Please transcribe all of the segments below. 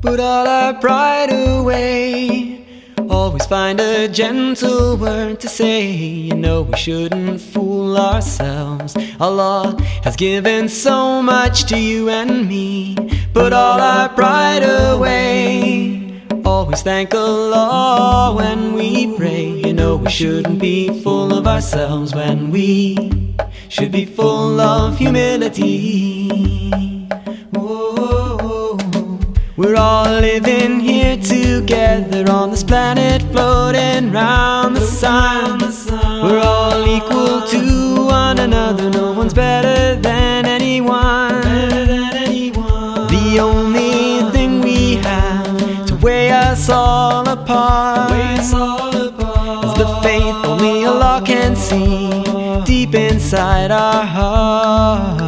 Put all our pride away. Always find a gentle word to say. You know we shouldn't fool ourselves. Allah has given so much to you and me. Put all our pride away. Always thank Allah when we pray. You know we shouldn't be full of ourselves when we should be full of humility. Whoa. We're all living here together on this planet, floating round the sun. We're all equal to one another. No one's better than anyone. The only thing we have to weigh us all apart is the faith only Allah can see deep inside our hearts.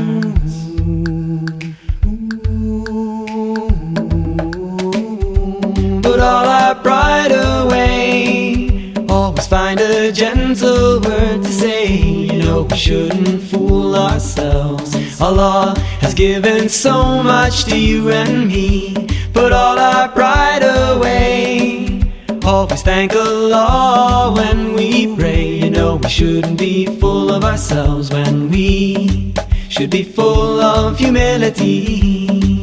Put all our pride away. Always find a gentle word to say. You know we shouldn't fool ourselves. Allah has given so much to you and me. Put all our pride away. Always thank Allah when we pray. You know we shouldn't be full of ourselves when we should be full of humility.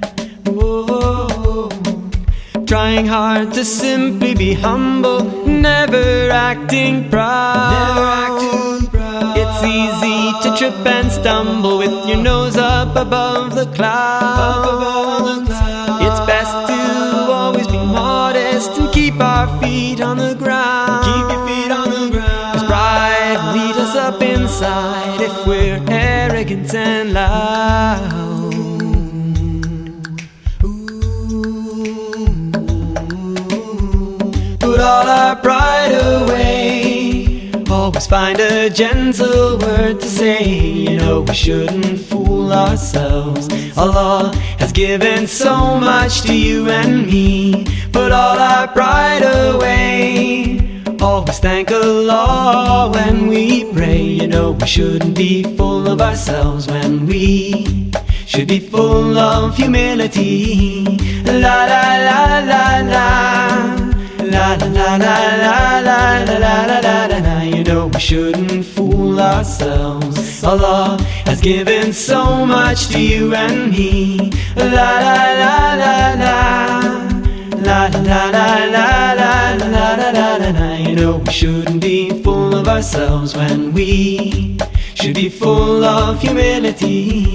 Whoa. Trying hard to simply be humble, never acting proud. It's easy to trip and stumble with your nose up above the clouds. It's best to always be modest and keep our feet on the ground. Keep your feet on the ground. 'Cause pride will eat us up inside if we're arrogant and loud. Put all our pride away. Always find a gentle word to say. You know we shouldn't fool ourselves. Allah has given so much to you and me. Put all our pride away. Always thank Allah when we pray. You know we shouldn't be full of ourselves when we should be full of humility. La la la la la. La la la la la la la la la la. You know we shouldn't fool ourselves. Allah has given so much to you and me. La la la la la. La la la la la la la la la. You know we shouldn't be full of ourselves when we should be full of humility.